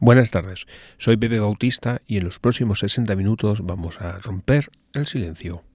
Buenas tardes, soy Pepe Bautista y en los próximos 60 minutos vamos a romper el silencio.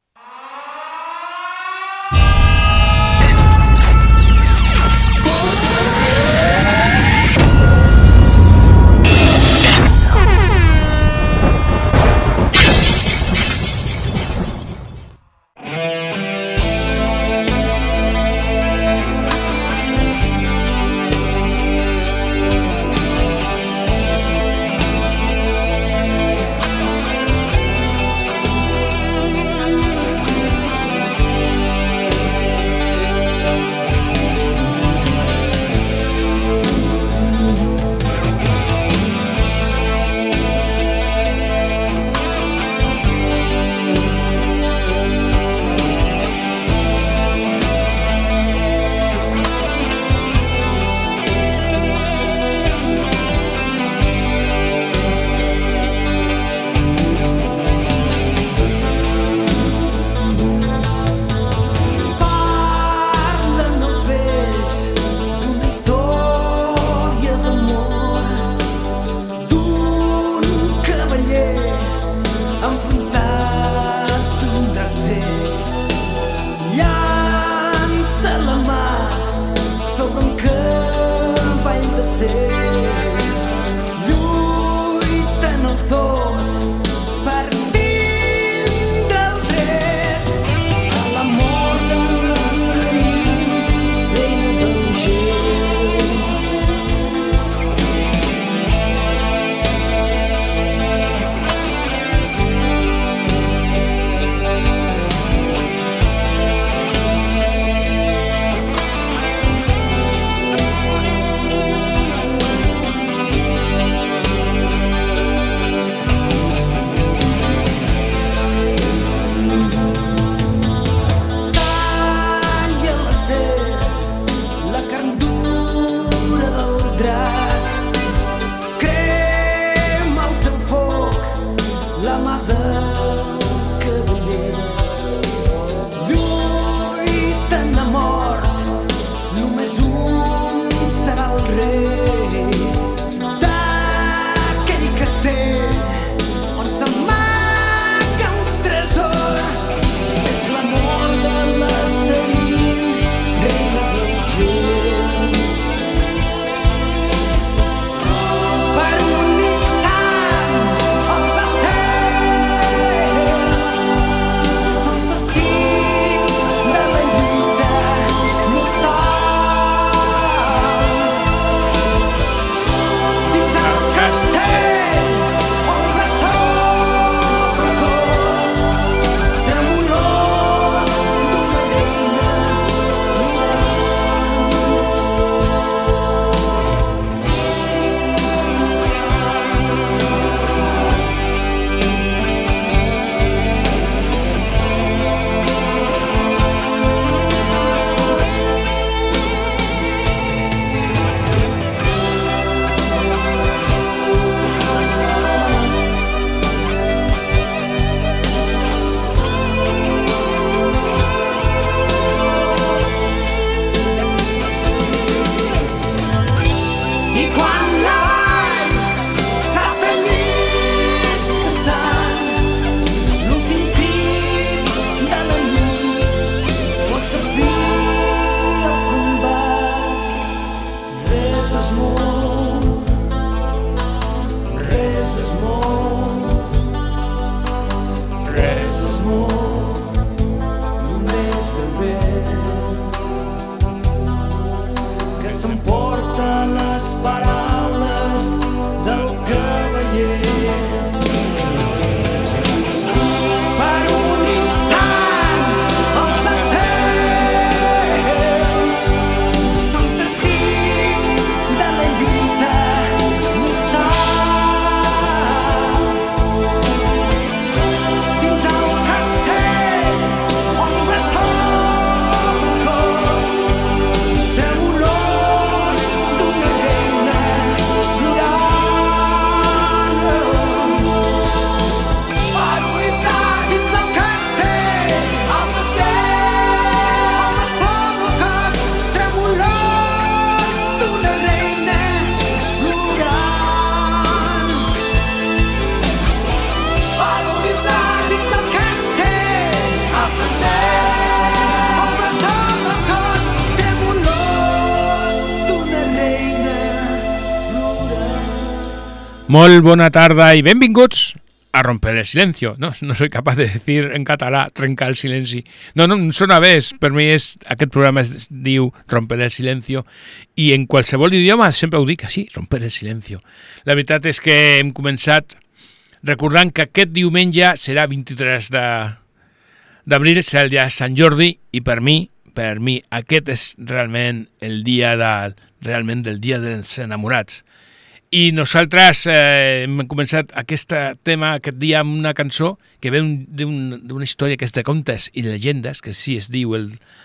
Molt bona tarda i benvinguts a Romper el Silencio. No soy capaz de decir en català trencar el silenci. No sona bé, per mi aquest programa es diu Romper el Silencio i en qualsevol idioma sempre ho dic així, Romper el Silencio. La veritat és que hem començat recordant que aquest diumenge serà 23 d'abril, serà el dia de Sant Jordi i per mi aquest és realment el dia del dia dels enamorats. I nosaltres hem començat aquest tema aquest dia amb una cançó que ve d'una història que és de contes i llegendes, que sí es diu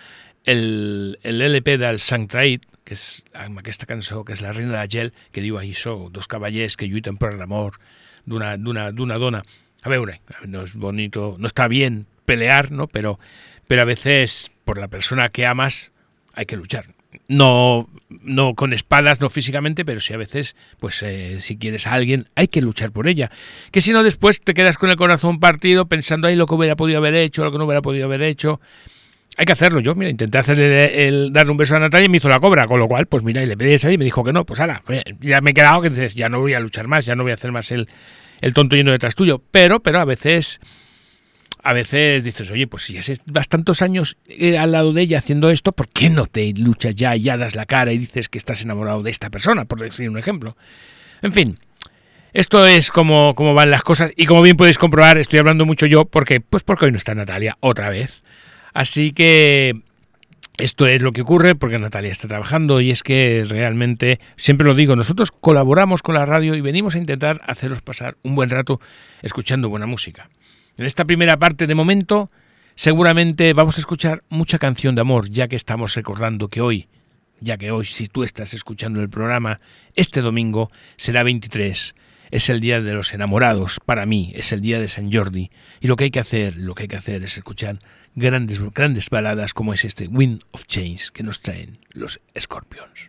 l'LP del Sant Traït, que és amb aquesta cançó, que és La reina de gel, que diu això, dos cavallers que lluiten per l'amor d'una dona. A veure, no es bonito, no está bien pelear, ¿no? Pero a veces por la persona que amas hay que luchar. No con espadas, no físicamente, pero sí a veces, pues si quieres a alguien, hay que luchar por ella. Que si no, después te quedas con el corazón partido pensando ahí lo que hubiera podido haber hecho, lo que no hubiera podido haber hecho. Hay que hacerlo. Yo, mira, intenté darle un beso a Natalia y me hizo la cobra, con lo cual, pues mira, y le pedí esa y me dijo que no. Pues ala, ya me he quedado que dices, ya no voy a luchar más, ya no voy a hacer más el tonto yendo detrás tuyo. Pero a veces dices, oye, pues si vas tantos años al lado de ella haciendo esto, ¿por qué no te luchas ya das la cara y dices que estás enamorado de esta persona, por decir un ejemplo? En fin, esto es como van las cosas y como bien podéis comprobar, estoy hablando mucho yo porque hoy no está Natalia otra vez. Así que esto es lo que ocurre porque Natalia está trabajando y es que realmente, siempre lo digo, nosotros colaboramos con la radio y venimos a intentar haceros pasar un buen rato escuchando buena música. En esta primera parte, de momento, seguramente vamos a escuchar mucha canción de amor, ya que estamos recordando que hoy, si tú estás escuchando el programa, este domingo será 23. Es el día de los enamorados, para mí, es el día de San Jordi. Y lo que hay que hacer es escuchar grandes baladas como es este Wind of Change que nos traen los Scorpions.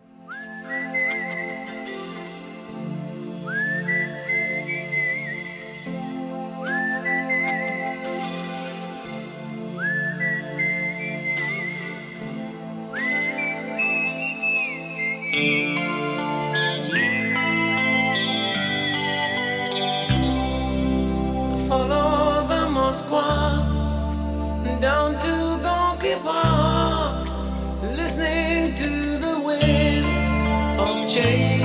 Follow the Moskwa down to Gonky Park, listening to the wind of change.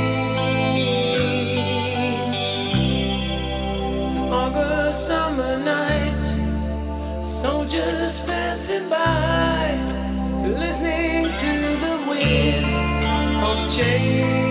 August summer night, soldiers passing by, listening to the wind of change.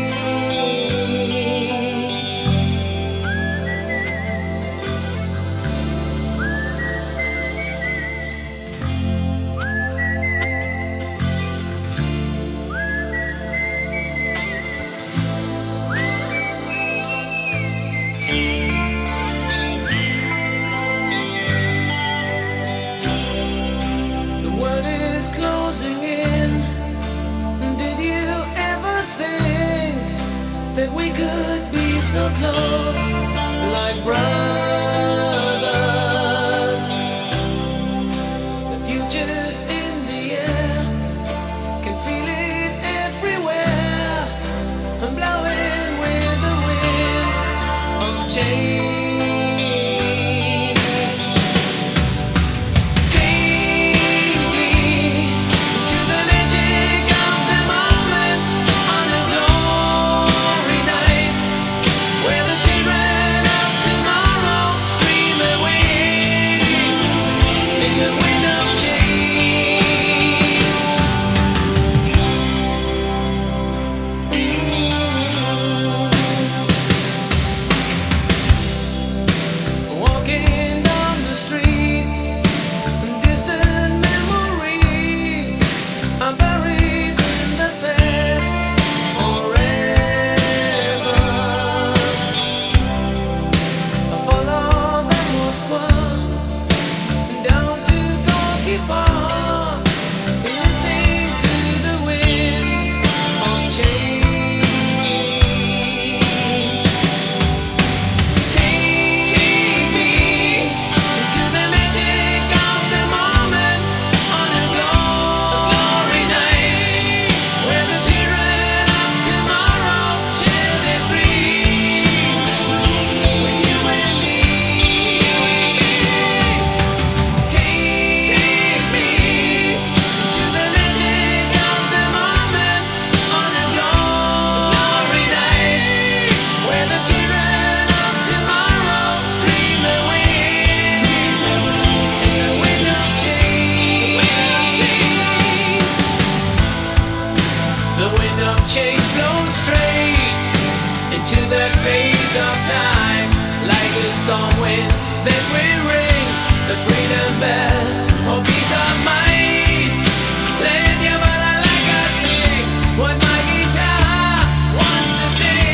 Closing in. Did you ever think that we could be so close, like brothers? The future's in the air, can feel it everywhere. I'm blowing with the wind of change. storm wind, then we ring the freedom bell for peace of mind. Then llámala like I sing what my guitar wants to sing.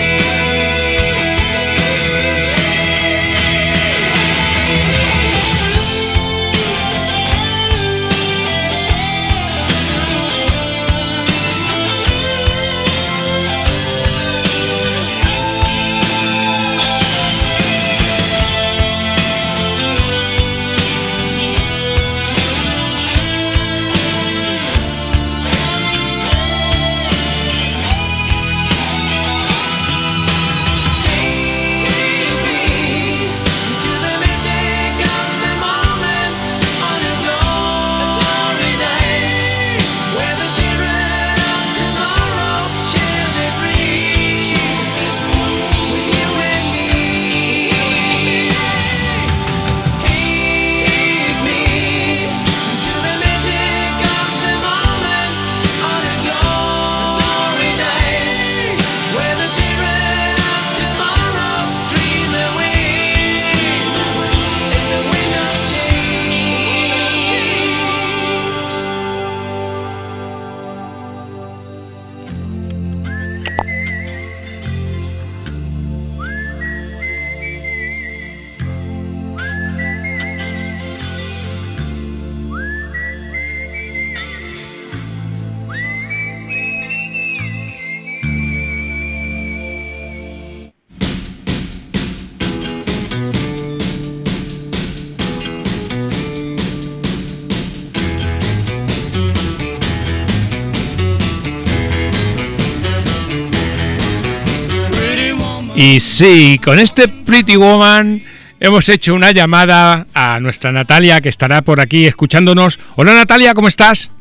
Y sí, con este Pretty Woman hemos hecho una llamada a nuestra Natalia, que estará por aquí escuchándonos. Hola Natalia, ¿cómo estás?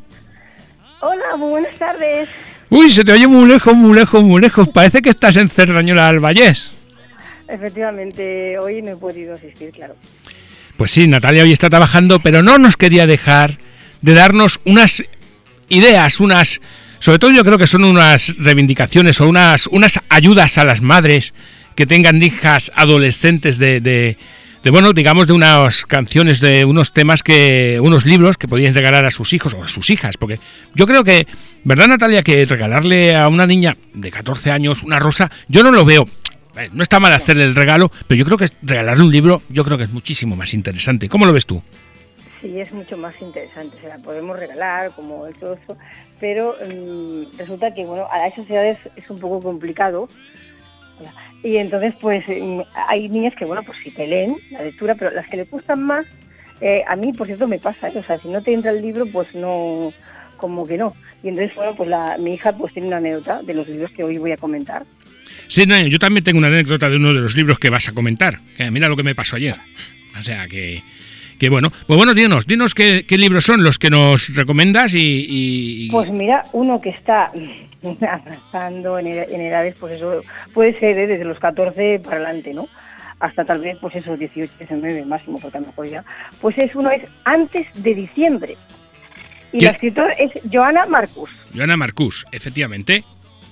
Hola, muy buenas tardes. Uy, se te oye muy lejos, muy lejos, muy lejos. Parece que estás en Cerdañola del Vallés. Efectivamente, hoy no he podido asistir, claro. Pues sí, Natalia hoy está trabajando, pero no nos quería dejar de darnos unas ideas, sobre todo yo creo que son unas reivindicaciones o unas ayudas a las madres que tengan hijas adolescentes de bueno, digamos, de unas canciones, de unos temas unos libros que podían regalar a sus hijos o a sus hijas, porque yo creo que, ¿verdad Natalia? Que regalarle a una niña de 14 años una rosa, yo no lo veo. No está mal hacerle el regalo, pero yo creo que regalarle un libro, yo creo que es muchísimo más interesante. ¿Cómo lo ves tú? Sí, es mucho más interesante, se la podemos regalar como el trozo, pero resulta que, bueno, a esas edades es un poco complicado. Y entonces, pues, hay niñas que, bueno, pues sí te leen la lectura, pero las que le gustan más, a mí, por cierto, me pasa, o sea, si no te entra el libro, pues no, como que no. Y entonces, bueno, pues mi hija pues tiene una anécdota de los libros que hoy voy a comentar. Sí, no, yo también tengo una anécdota de uno de los libros que vas a comentar. Mira lo que me pasó ayer. O sea, que bueno. Pues bueno, dinos qué libros son los que nos recomiendas y... Pues mira, uno que está avanzando en edades, pues eso puede ser desde los 14 para adelante, ¿no? Hasta tal vez, pues eso, 18, 19 máximo, porque a lo mejor ya. Pues uno es Antes de diciembre. Y la escritora es Joana Marcus. Joana Marcus, efectivamente.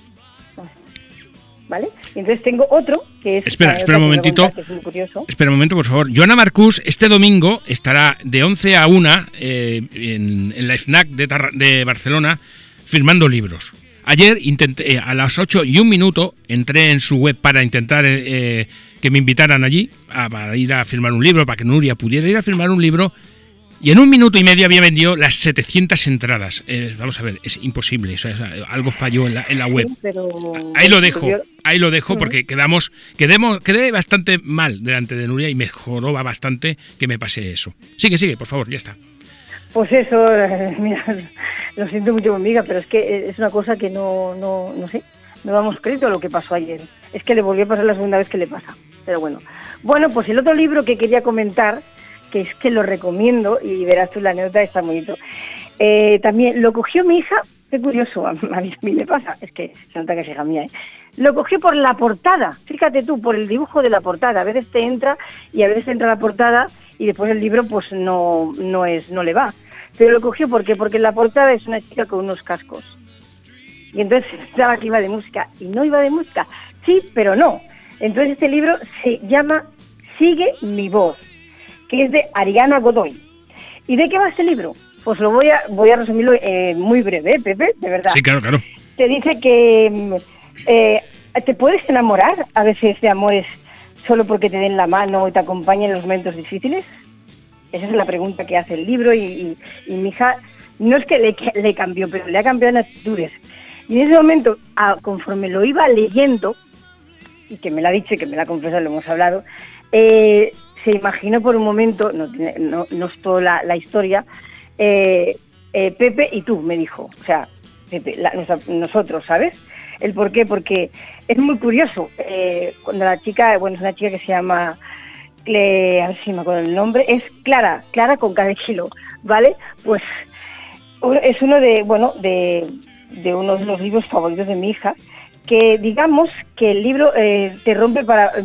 ¿Vale? Y entonces tengo otro que es... Espera un momentito. Que es muy curioso. Espera un momento, por favor. Joana Marcus este domingo estará de 11 a 1 en la FNAC de Barcelona firmando libros. Ayer intenté, a las 8:01 entré en su web para intentar que me invitaran allí para ir a firmar un libro, para que Nuria pudiera ir a firmar un libro. Y en 1 minuto y medio había vendido las 700 entradas. Vamos a ver, es imposible. O sea, algo falló en la web. Sí, pero... Ahí lo dejo porque quedé bastante mal delante de Nuria y me joroba bastante que me pase eso. Sigue, por favor, ya está. Pues eso, mira, lo siento mucho, amiga, pero es que es una cosa que no sé, no damos crédito a lo que pasó ayer. Es que le volvió a pasar la segunda vez que le pasa. Pero bueno. Bueno, pues el otro libro que quería comentar, que es que lo recomiendo, y verás tú la anécdota, está bonito. También lo cogió mi hija, qué curioso, a mí me pasa, es que se nota que es hija mía, Lo cogió por la portada, fíjate tú, por el dibujo de la portada. A veces te entra y a veces te entra la portada y después el libro pues no le va. Pero lo cogió porque en la portada es una chica con unos cascos. Y entonces pensaba que iba de música, y no iba de música, sí, pero no. Entonces este libro se llama Sigue mi voz, que es de Ariana Godoy. ¿Y de qué va este libro? Pues voy a resumirlo muy breve, Pepe, de verdad. Sí, claro, claro. Te dice que te puedes enamorar a veces de amores solo porque te den la mano y te acompañen en los momentos difíciles. Esa es la pregunta que hace el libro y mi hija no es que le cambió, pero le ha cambiado en actitudes. Y en ese momento, conforme lo iba leyendo, y que me lo ha dicho y que me lo ha confesado, lo hemos hablado, se imaginó por un momento, no es toda la historia, Pepe y tú, me dijo. O sea, Pepe, nosotros, ¿sabes? ¿El por qué? Porque es muy curioso. Cuando la chica, bueno, es una chica que se llama, a ver si me acuerdo el nombre, es Clara con cada kilo, ¿vale? Pues es uno de uno de los libros favoritos de mi hija, que digamos que el libro te rompe,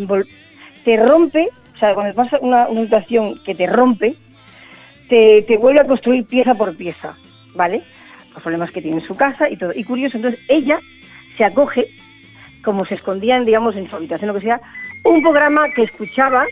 o sea, cuando pasa una situación que te rompe, te vuelve a construir pieza por pieza, ¿vale? Los problemas que tiene en su casa y todo. Y curioso, entonces ella se acoge, como se escondían, digamos, en su habitación, lo que sea, un programa que escuchaba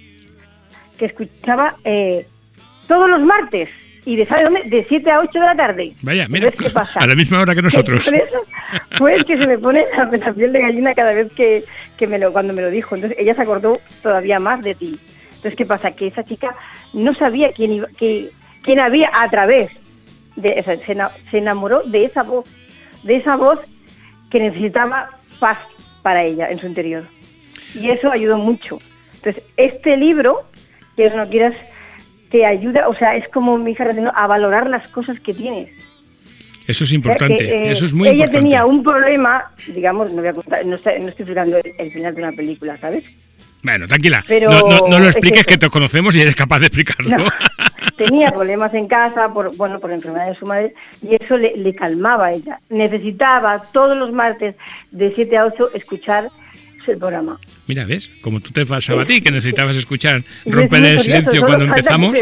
todos los martes, y ¿sabes dónde? De 7 a 8 de la tarde. Vaya, mira, ¿qué pasa? a la misma hora que nosotros. Pues que se me pone la piel de gallina cada vez que cuando me lo dijo. Entonces ella se acordó todavía más de ti. Entonces, ¿qué pasa? Que esa chica no sabía quién había a través de esa, se enamoró de esa voz que necesitaba paz para ella en su interior. Y eso ayudó mucho. Entonces, este libro, quieras o no quieras, te ayuda, o sea, es como mi hija a valorar las cosas que tienes. Eso es importante, eso es muy ella importante. Ella tenía un problema, digamos, no voy a contar, no estoy explicando el final de una película, ¿sabes? Bueno, tranquila, Pero no lo expliques, que te conocemos y eres capaz de explicarlo. No, tenía problemas en casa por la enfermedad de su madre, y eso le calmaba a ella. Necesitaba todos los martes de 7 a 8 escuchar el programa. Mira, ¿ves? Como tú te pasaba a ti, que necesitabas escuchar romper el silencio cuando empezamos.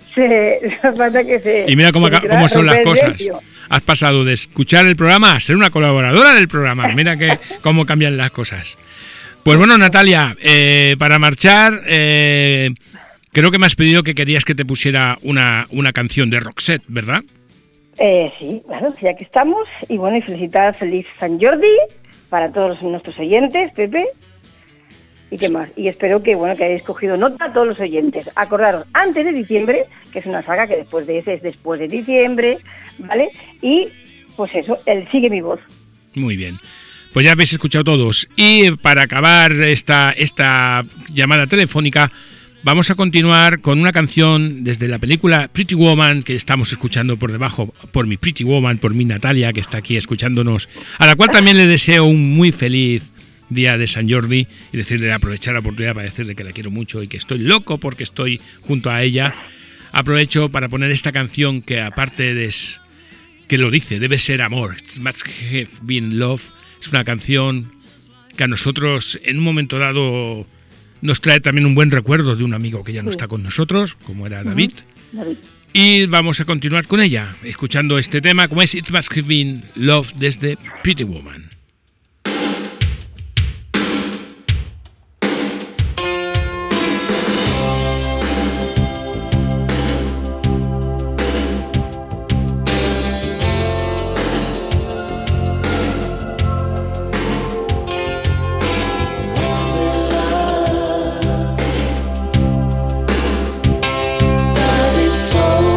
Y mira cómo son las cosas. Has pasado de escuchar el programa a ser una colaboradora del programa. Mira cómo cambian las cosas. Pues bueno, Natalia, para marchar, creo que me has pedido que querías que te pusiera una canción de Roxette, ¿verdad? Sí, claro, ya que estamos. Y bueno, y felicitar feliz San Jordi para todos nuestros oyentes, Pepe. ¿Y qué más? Y espero que hayáis cogido nota a todos los oyentes. Acordaros, antes de diciembre, que es una saga que después de ese es después de diciembre, ¿vale? Y pues eso, el Sigue mi voz. Muy bien. Pues ya habéis escuchado todos. Y para acabar esta llamada telefónica, vamos a continuar con una canción desde la película Pretty Woman, que estamos escuchando por debajo, por mi Pretty Woman, por mi Natalia, que está aquí escuchándonos, a la cual también le deseo un muy feliz día de San Jordi, y aprovechar la oportunidad para decirle que la quiero mucho y que estoy loco porque estoy junto a ella. Aprovecho para poner esta canción que, aparte de que lo dice, debe ser amor. It must have been love. Es una canción que a nosotros en un momento dado nos trae también un buen recuerdo de un amigo que ya no está con nosotros, como era David. David. Y vamos a continuar con ella, escuchando este tema como es It Must Have Been Love desde Pretty Woman.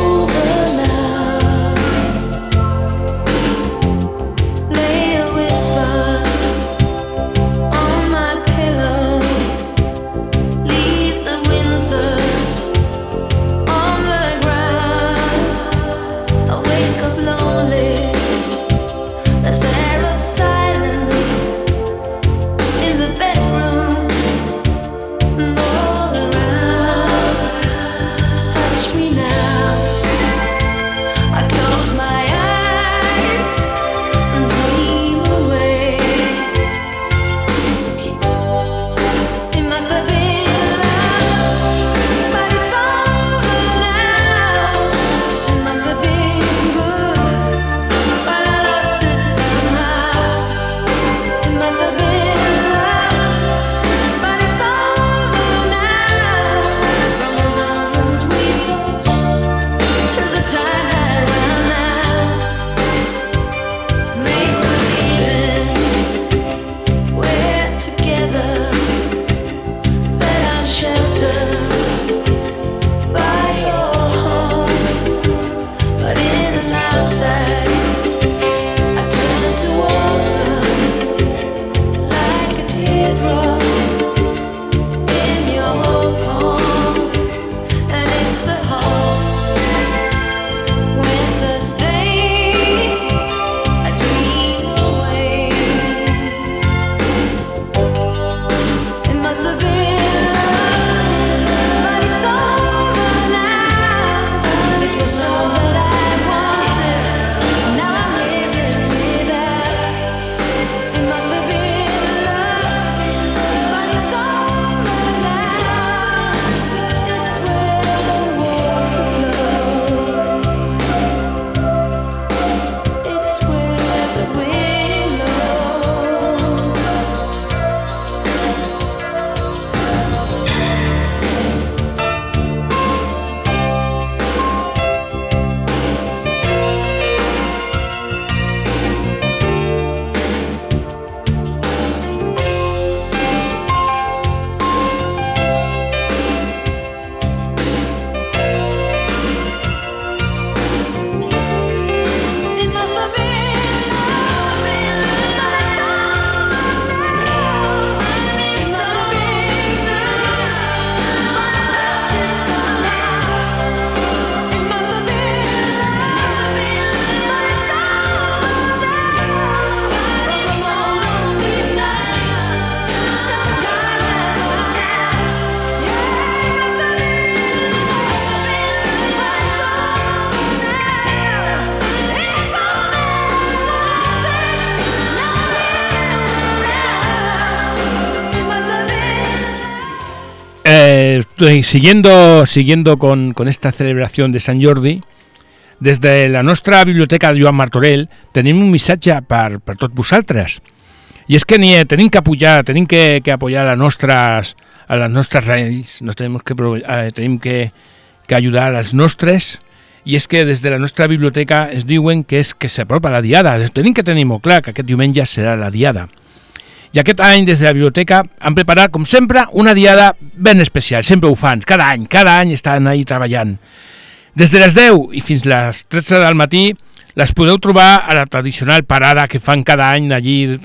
Lay a whisper siguiendo con esta celebración de Sant Jordi, des de la nostra biblioteca de Joan Martorell tenim un missatge per tots vosaltres. I és que tenim que apoyar a les nostres raïls, tenim que ajudar als nostres, i és que des de la nostra biblioteca es diuen que s'apropa la diada. Tenim que tenir molt clar que aquest diumenge serà la diada. I aquest any, des de la biblioteca, han preparat, com sempre, una diada ben especial. Sempre ho fan, cada any estan ahí treballant. Des de les 10 i fins les 13 del matí les podeu trobar a la tradicional parada que fan cada any allí,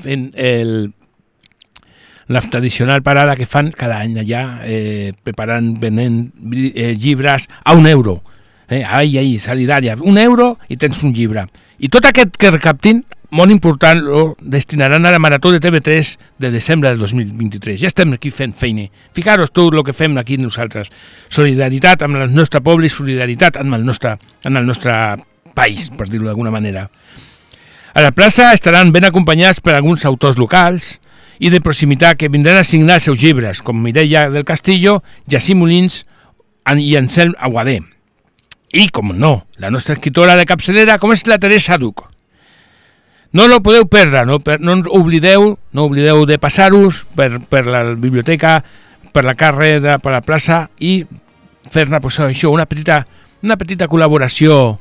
la tradicional parada que fan cada any allà, preparant, venent llibres a €1. Ahí, solidària, €1 i tens un llibre. I tot aquest que recaptin, molt important, ho destinaran a la Marató de TV3 de desembre del 2023. Ja estem aquí fent feina. Ficaros tu el que fem aquí nosaltres. Solidaritat amb el nostre poble i solidaritat amb el nostre país, per dir-ho d'alguna manera. A la plaça estaran ben acompanyats per alguns autors locals i de proximitat que vindran a signar els seus llibres, com Mireia del Castillo, Jacint Molins i Anselm Aguadé. I, com no, la nostra escritora de capçalera, com és la Teresa Duc. No lo podeu perdre, no oblideu de passar-vos per la biblioteca, per la carrer, per la plaça i fer-ne això, una petita col·laboració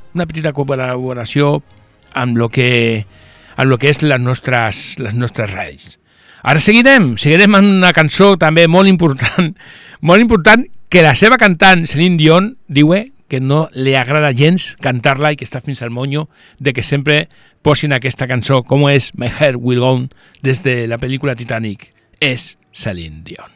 amb lo que és les nostres raïls. Ara seguirem amb una cançó també molt important, que la seva cantant, Celine Dion, diu que no li agrada gens cantar-la i que està fins al monyo de que sempre posin aquesta cançó, com és My Heart Will Go On, des de la pel·lícula Titanic. És Celine Dion.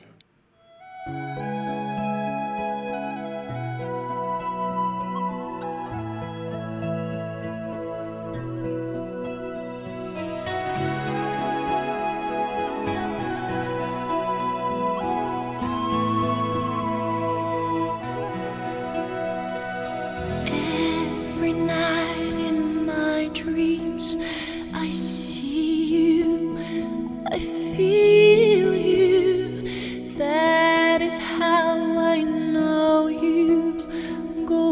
I see you, I feel you, that is how I know you go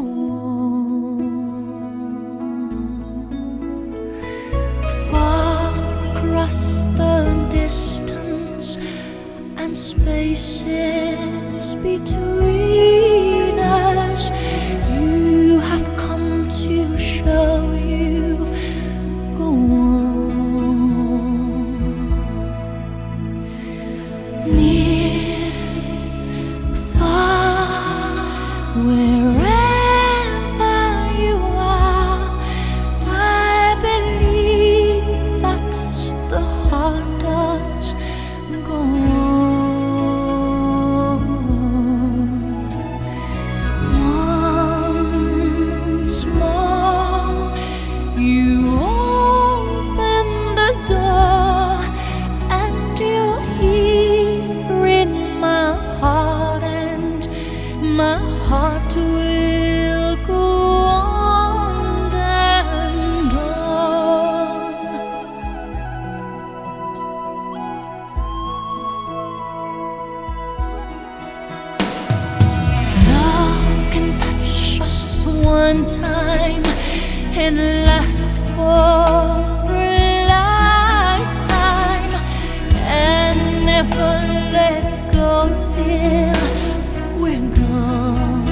on. Far across the distance and spaces between us, you have come to show you go on. Near, far, wherever you are, I believe that the heart does go on. Once more, you open the door, and you hear in my heart, and my heart will go on and on. Love can touch us one time and last for a lifetime, and never let go till we're gone.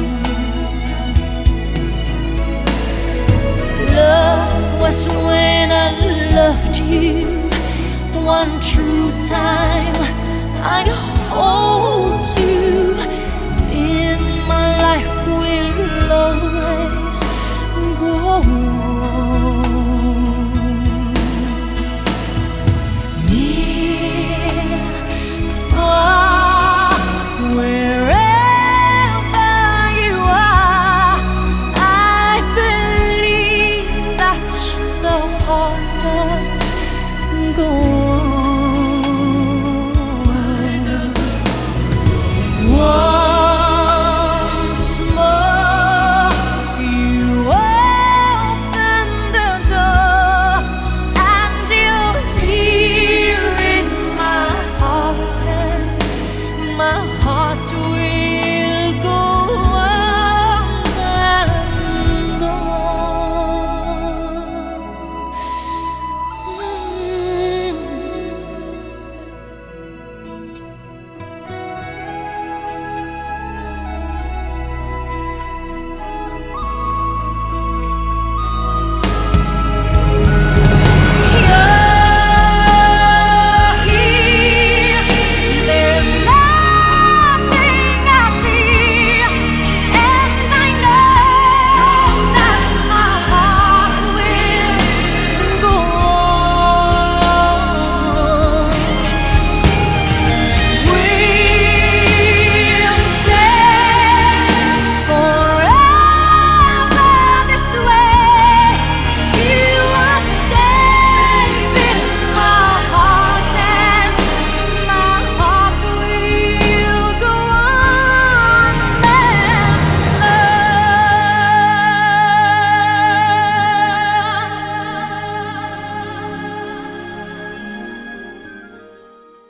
Love was when I loved you one true time. I hold